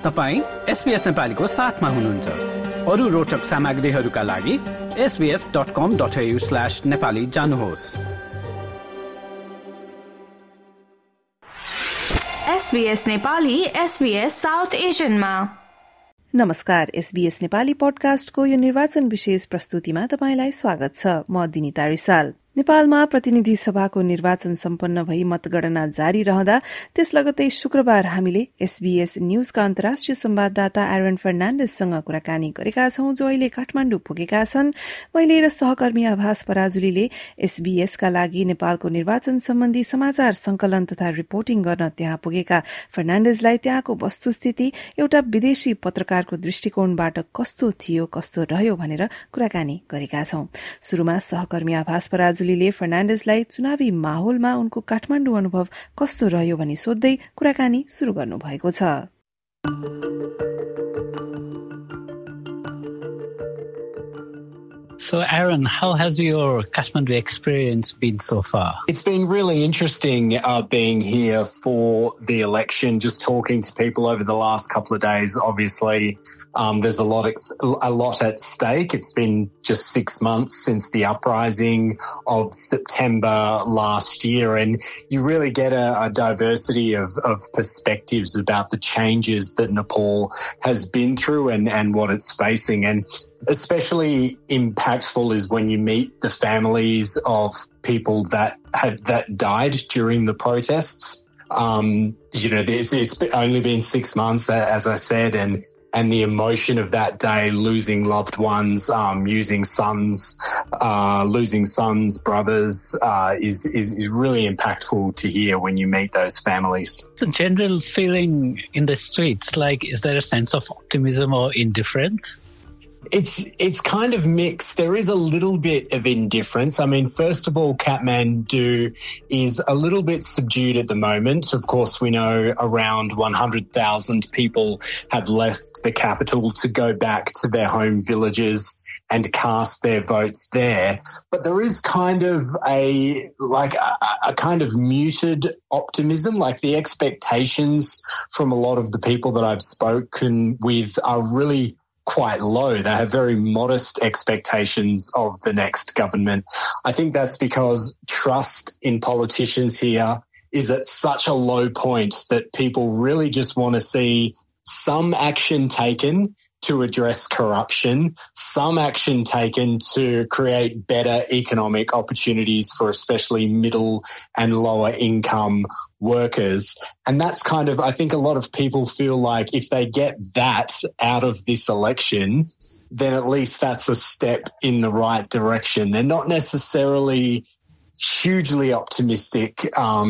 तपाईं SBS नेपालीको साथमा हुनुहुन्छ। अरू रोचक सामग्रीहरूका लागि sbs.com.au/nepali जानुहोस्। SBS नेपाली SBS साउथ एशियनमा। नमस्कार, SBS नेपाली पडकास्टको यो निर्वाचन विशेष प्रस्तुतिमा तपाईंलाई स्वागत छ। म दिनिता रिसाल। नेपालमा प्रतिनिधि सभाको निर्वाचन सम्पन्न भई मतगणना जारी रहँदा त्यस लगत्तै शुक्रबार हामीले SBS न्यूजका अन्तर्राष्ट्रिय संवाददाता एरन फर्नान्डेससँग कुराकानी गरेका छौं, जो अहिले काठमाडौँ पुगेका छन्। मैले र सहकर्मी आभास पराजुलीले SBSका लागि नेपालको निर्वाचन सम्बन्धी समाचार संकलन तथा रिपोर्टिङ गर्न त्यहाँ पुगेका फर्नान्डेसलाई त्यहाँको वस्तुस्थिति एउटा विदेशी पत्रकारको दृष्टिकोणबाट कस्तो थियो, कस्तो रह्यो भनेर कुराकानी गरेका छौं। शुरूमा सहकर्मी आभास पराजुली फर्नान्डेसलाई चुनावी माहौलमा उनको काठमाडौँ अनुभव कस्तो रह्यो भनी सोध्दै कुराकानी शुरू गर्नुभएको छ। So, Aaron, how has your Kathmandu experience been so far? It's been really interesting being here for the election, just talking to people over the last couple of days. Obviously, there's a lot at stake. It's been just 6 months since the uprising of September last year, and you really get a diversity of perspectives about the changes that Nepal has been through and what it's facing. And especially impactful is when you meet the families of people that died during the protests. It's only been 6 months, as I said, and the emotion of that day, losing loved ones, losing sons, brothers, is really impactful to hear when you meet those families. It's a general feeling in the streets. Like, is there a sense of optimism or indifference? It's kind of mixed. There is a little bit of indifference. I mean, first of all, Kathmandu is a little bit subdued at the moment. Of course, we know around 100,000 people have left the capital to go back to their home villages and cast their votes there. But there is kind of a kind of muted optimism. Like, the expectations from a lot of the people that I've spoken with are really quite low. They have very modest expectations of the next government. I think that's because trust in politicians here is at such a low point that people really just want to see some action taken to address corruption, some action taken to create better economic opportunities for especially middle and lower income workers. And that's kind of, I think a lot of people feel like if they get that out of this election, then at least that's a step in the right direction. They're not necessarily hugely optimistic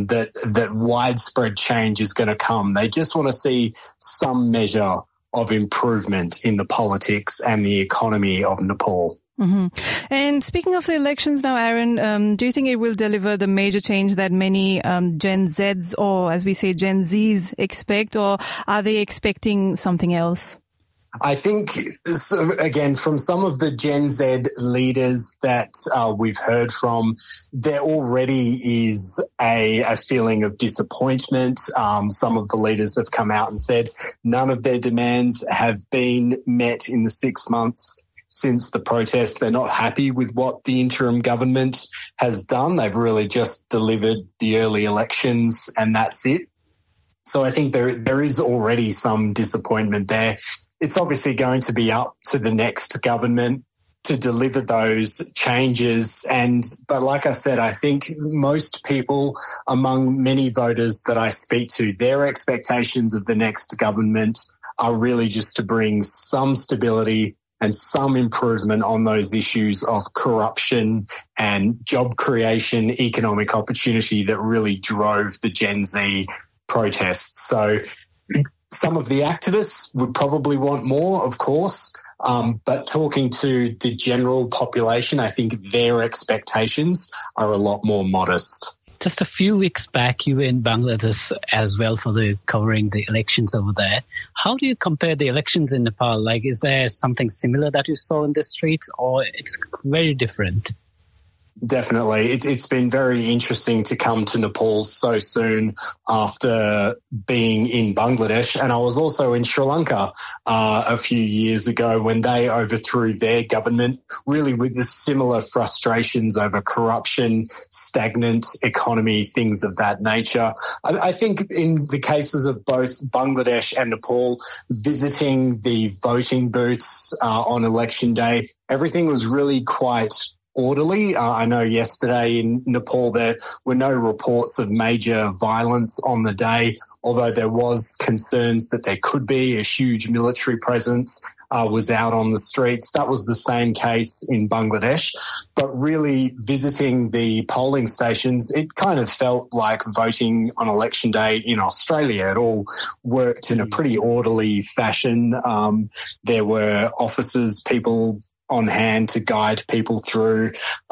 that widespread change is going to come. They just want to see some measure of improvement in the politics and the economy of Nepal. Mm-hmm. And speaking of the elections now, Aaron, do you think it will deliver the major change that many Gen Zs, or as we say Gen Zs, expect, or are they expecting something else? I think, again, from some of the Gen Z leaders that we've heard from, there already is a feeling of disappointment. Some of the leaders have come out and said none of their demands have been met in the 6 months since the protest. They're not happy with what the interim government has done. They've really just delivered the early elections and that's it. So I think there is already some disappointment there. It's obviously going to be up to the next government to deliver those changes. But like I said, I think most people, among many voters that I speak to, their expectations of the next government are really just to bring some stability and some improvement on those issues of corruption and job creation, economic opportunity that really drove the Gen Z protests. So some of the activists would probably want more, of course, but talking to the general population, I think their expectations are a lot more modest. Just a few weeks back, you were in Bangladesh as well for covering the elections over there. How do you compare the elections in Nepal? Like, is there something similar that you saw in the streets, or it's very different? Definitely. It's been very interesting to come to Nepal so soon after being in Bangladesh. And I was also in Sri Lanka a few years ago when they overthrew their government, really with the similar frustrations over corruption, stagnant economy, things of that nature. I think in the cases of both Bangladesh and Nepal, visiting the voting booths on election day, everything was really quite orderly. I know yesterday in Nepal there were no reports of major violence on the day, although there was concerns that there could be. A huge military presence was out on the streets. That was the same case in Bangladesh. But really visiting the polling stations, it kind of felt like voting on election day in Australia. It all worked in a pretty orderly fashion. There were officers, people on hand to guide people through.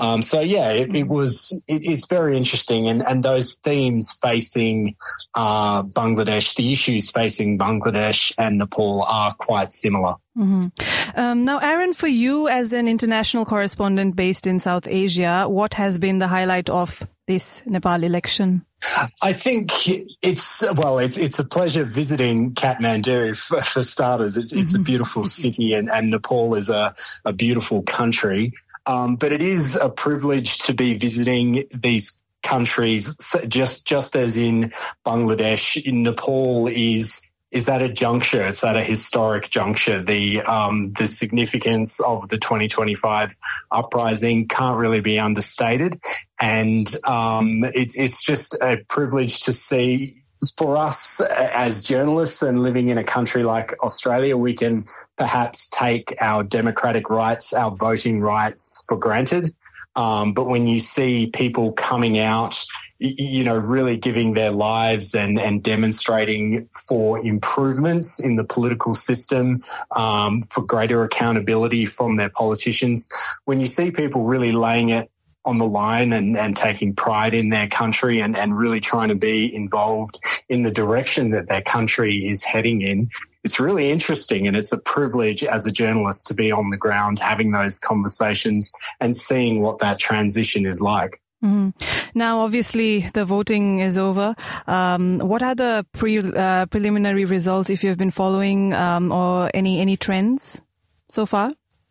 It's very interesting. And those themes facing Bangladesh, the issues facing Bangladesh and Nepal are quite similar. Mm-hmm. Now, Aaron, for you as an international correspondent based in South Asia, what has been the highlight of this Nepal election? I think it's a pleasure visiting Kathmandu for starters. It's a beautiful city and Nepal is a beautiful country. But it is a privilege to be visiting these countries just as in Bangladesh. In Nepal is at a juncture. It's at a historic juncture. The significance of the 2025 uprising can't really be understated. And it's just a privilege to see. For us as journalists and living in a country like Australia, we can perhaps take our democratic rights, our voting rights for granted. But when you see people coming out, really giving their lives and demonstrating for improvements in the political system, for greater accountability from their politicians, when you see people really laying it on the line and taking pride in their country and really trying to be involved in the direction that their country is heading in, it's really interesting, and it's a privilege as a journalist to be on the ground having those conversations and seeing what that transition is like. Mm-hmm. Now, obviously, the voting is over. What are the preliminary results, if you've been following, or any trends so far?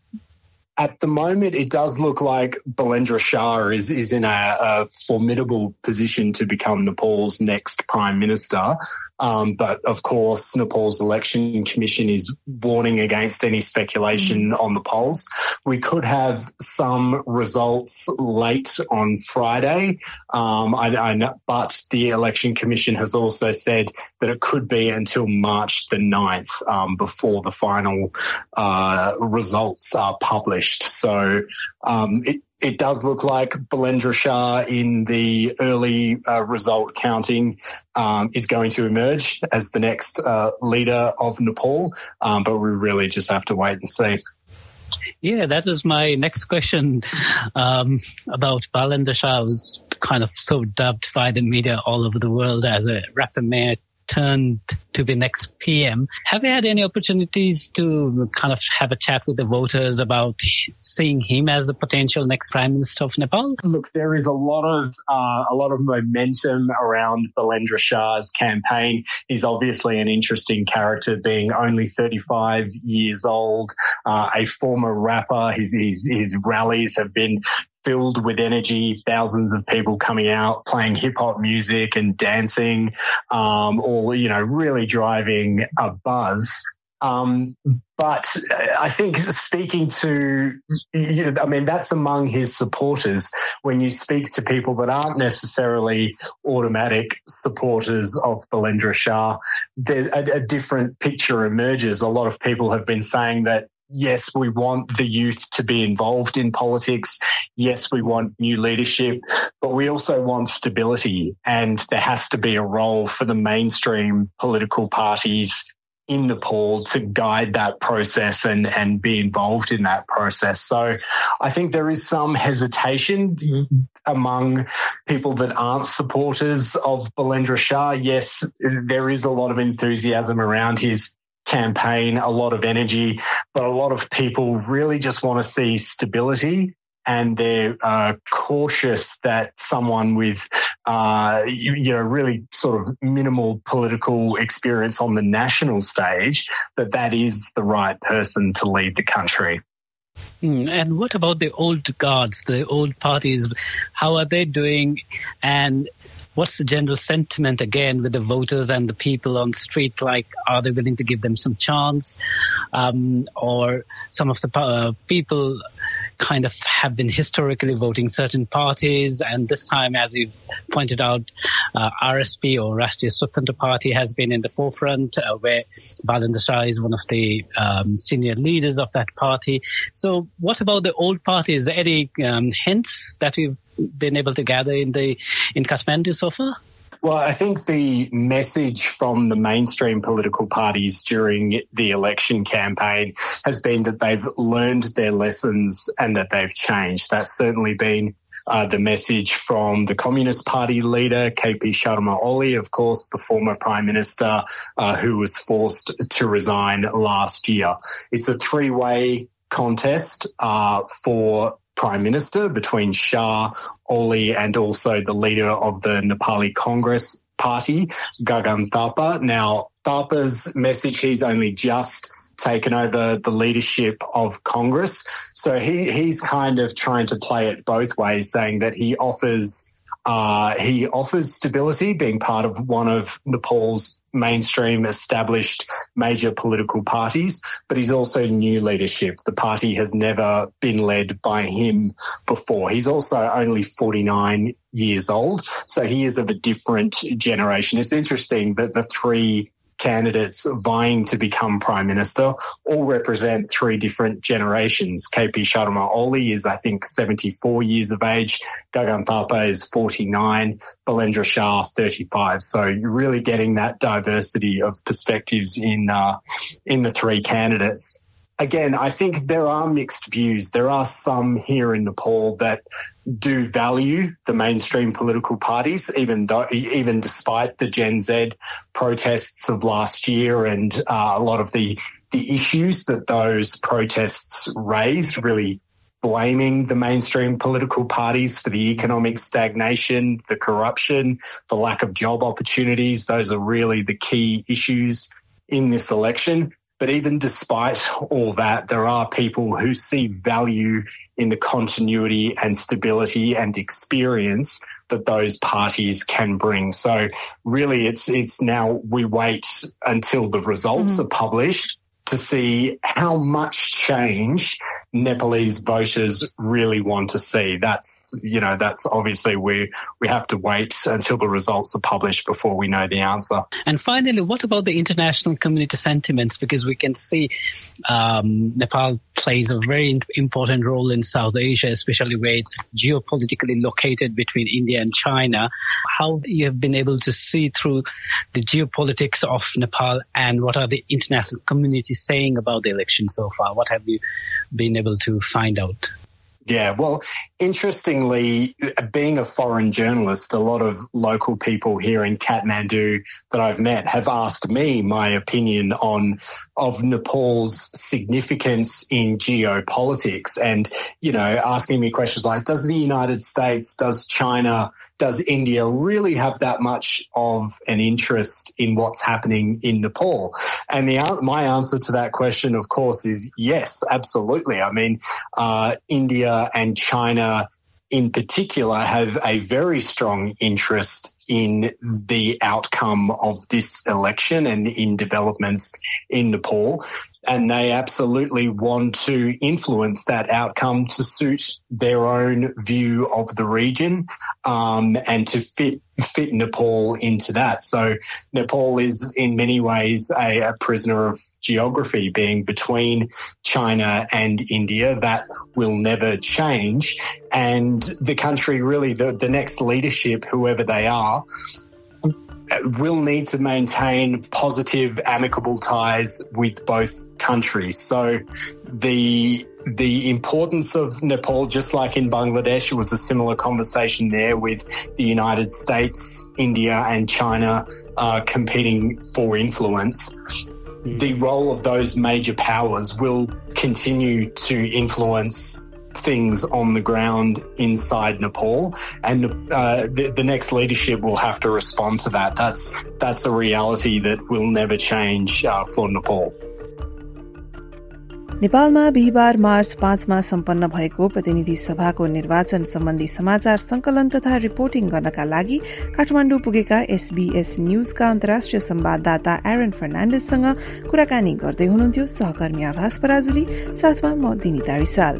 At the moment, it does look like Balendra Shah is in a formidable position to become Nepal's next Prime Minister. But, of course, Nepal's Election Commission is warning against any speculation on the polls. We could have some results late on Friday, but the Election Commission has also said that it could be until March the 9th before the final results are published. So it does look like Balendra Shah in the early result counting is going to emerge as the next leader of Nepal, but we really just have to wait and see. Yeah, that is my next question about Balendra Shah, who's kind of so dubbed by the media all over the world as a rapper mayor turned to be next PM. Have you had any opportunities to kind of have a chat with the voters about seeing him as the potential next Prime Minister of Nepal? Look, there is a lot of momentum around Balendra Shah's campaign. He's obviously an interesting character, being only 35 years old, a former rapper. His rallies have been filled with energy, thousands of people coming out, playing hip-hop music and dancing, all, really driving a buzz. But I think speaking to, that's among his supporters. When you speak to people that aren't necessarily automatic supporters of Balendra Shah, a different picture emerges. A lot of people have been saying that, yes, we want the youth to be involved in politics. Yes, we want new leadership, but we also want stability. And there has to be a role for the mainstream political parties in Nepal to guide that process and be involved in that process. So I think there is some hesitation among people that aren't supporters of Balendra Shah. Yes, there is a lot of enthusiasm around his campaign, a lot of energy, but a lot of people really just want to see stability and they're cautious that someone with, really sort of minimal political experience on the national stage, that is the right person to lead the country. And what about the old guards, the old parties? How are they doing? And what's the general sentiment, again, with the voters and the people on the street? Like, are they willing to give them some chance? Or some of the people kind of have been historically voting certain parties, and this time, as you've pointed out, RSP or Rashtriya Swatantra Party has been in the forefront, where Balendra Shah is one of the senior leaders of that party. So what about the old parties? Any hints that you've been able to gather in Kathmandu so far? Well, I think the message from the mainstream political parties during the election campaign has been that they've learned their lessons and that they've changed. That's certainly been the message from the Communist Party leader, KP Sharma Oli, of course, the former Prime Minister who was forced to resign last year. It's a three-way contest for Prime Minister between Shah, Oli, and also the leader of the Nepali Congress Party, Gagan Thapa. Now, Thapa's message, he's only just taken over the leadership of Congress. So he's kind of trying to play it both ways, saying that he offers stability, being part of one of Nepal's mainstream established major political parties, but he's also new leadership. The party has never been led by him before. He's also only 49 years old, so he is of a different generation. It's interesting that the three candidates vying to become Prime Minister all represent three different generations. KP Sharma Oli is, I think, 74 years of age. Gagan Thapa is 49. Balendra Shah, 35. So you're really getting that diversity of perspectives in the three candidates. Again, I think there are mixed views. There are some here in Nepal that do value the mainstream political parties, even despite the Gen Z protests of last year and a lot of the issues that those protests raised, really blaming the mainstream political parties for the economic stagnation, the corruption, the lack of job opportunities. Those are really the key issues in this election. But even despite all that, there are people who see value in the continuity and stability and experience that those parties can bring. So really it's now we wait until the results are published to see how much change Nepalese voters really want to see. That's obviously we have to wait until the results are published before we know the answer. And finally, what about the international community sentiments? Because we can see Nepal plays a very important role in South Asia, especially where it's geopolitically located between India and China. How you have been able to see through the geopolitics of Nepal, and what are the international communities saying about the election so far? What have you been able to find out? Yeah, well, interestingly, being a foreign journalist, a lot of local people here in Kathmandu that I've met have asked me my opinion of Nepal's significance in geopolitics, and, asking me questions like, does the United States, does China, does India really have that much of an interest in what's happening in Nepal? And my answer to that question, of course, is yes, absolutely. I mean, India and China in particular have a very strong interest in the outcome of this election and in developments in Nepal. And they absolutely want to influence that outcome to suit their own view of the region, and to fit Nepal into that. So Nepal is in many ways a prisoner of geography, being between China and India. That will never change. And the country, really, the next leadership, whoever they are, will need to maintain positive, amicable ties with both countries. So the importance of Nepal, just like in Bangladesh, it was a similar conversation there with the United States, India and China competing for influence. The role of those major powers will continue to influence things on the ground inside Nepal, and the next leadership will have to respond to that. That's a reality that will never change for Nepal. नेपालमा बिहिबार मार्च 5 मा सम्पन्न भएको प्रतिनिधि सभाको निर्वाचन सम्बन्धी समाचार संकलन तथा रिपोर्टिङ गर्नका लागि काठमाडौँ पुगेका SBS न्यूजका अन्तर्राष्ट्रिय संवाददाता एरन फर्नान्डेससँग कुराकानी गर्दै हुनुहुन्थ्यो सहकर्मी आभास पराजुली, साथमा म दिनिता रिसाल।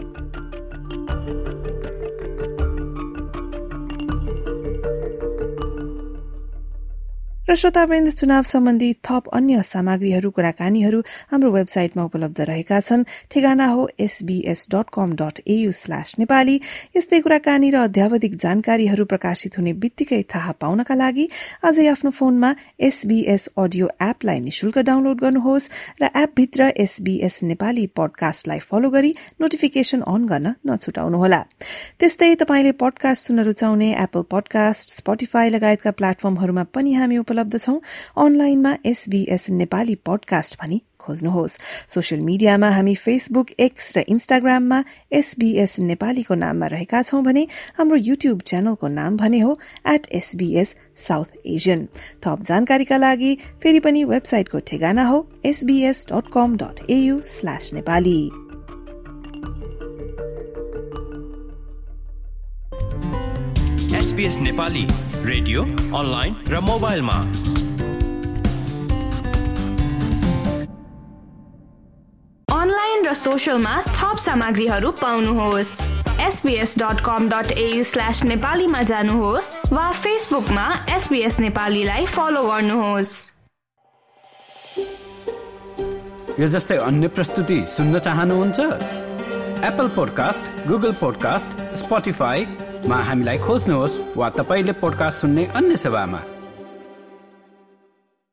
र श्रोतावृन्द, चुनाव सम्बन्धी थप अन्य सामग्रीहरू कुराकानीहरू हाम्रो वेबसाइटमा उपलब्ध रहेका छन्। ठेगाना हो sbs.com.au/nepali। यस्तै कुराकानी र अध्यावधिक जानकारीहरू प्रकाशित हुने बित्तिकै थाहा पाउनका लागि आजै आफ्नो फोनमा SBS अडियो एपलाई निशुल्क डाउनलोड गर्नुहोस् र एपभित्र SBS नेपाली पडकास्टलाई फलो गरी नोटिफिकेशन अन गर्न नछुटाउनुहोला। त्यस्तै तपाईले पडकास्ट सुन्न रुचाउने एप्पल पडकास्ट, स्पोटिफाई लगायतका प्लेटफर्महरूमा पनि हामी उपलब्ध छौं। अनलाइनमा SBS नेपाली पडकास्ट भनी खोज्नुहोस्। सोशल मिडियामा हामी फेसबुक, एक्स र इन्स्टाग्राममा SBS नेपालीको नाममा रहेका छौं भने हाम्रो युट्युब च्यानलको नाम भने हो @SBS South Asian। थप जानकारीका लागि फेरि पनि वेबसाइटको ठेगाना हो sbs.com.au/nepali। SBS Nepali radio, online र मोबाइलमा। अनलाइन र सोशलमा थप सामग्रीहरू पाउनुहोस्। sbs.com.au/नेपालीमा जानुहोस् वा फेसबुकमा SBS नेपालीलाई फलो गर्नुहोस्। यो जस्तै अन्य प्रस्तुति सुन्न चाहनुहुन्छ? Apple podcast, Google podcast, Spotify मा हामीलाई खोज्नुहोस् वा तपाईले पोडकास्ट सुन्ने अन्य सेवामा।